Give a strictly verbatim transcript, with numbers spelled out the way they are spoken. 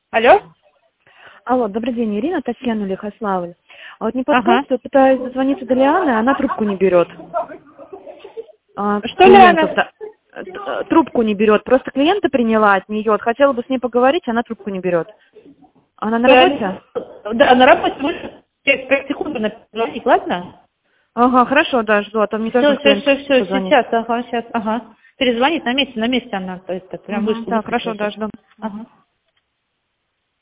Алло? Алло, добрый день, Ирина, Татьяна Лихославль. А вот не Ага. подскажете, я пытаюсь дозвониться до Лианы, а она трубку не берет. А, Что, клиентов, Лиана? да, э, т- трубку не берет. Просто клиента приняла от нее. Вот хотела бы с ней поговорить, она трубку не берет. Она на работе? Да, на работе можно через пять секунд написать, ладно? Ага, хорошо, да, жду, а то мне тоже Все, все, клиент все, все, позвонит. сейчас, ага, сейчас, ага. Перезвонит на месте, на месте она, то есть, прям Угу, вышла, да, выскочила хорошо, да, сейчас. жду. Ага.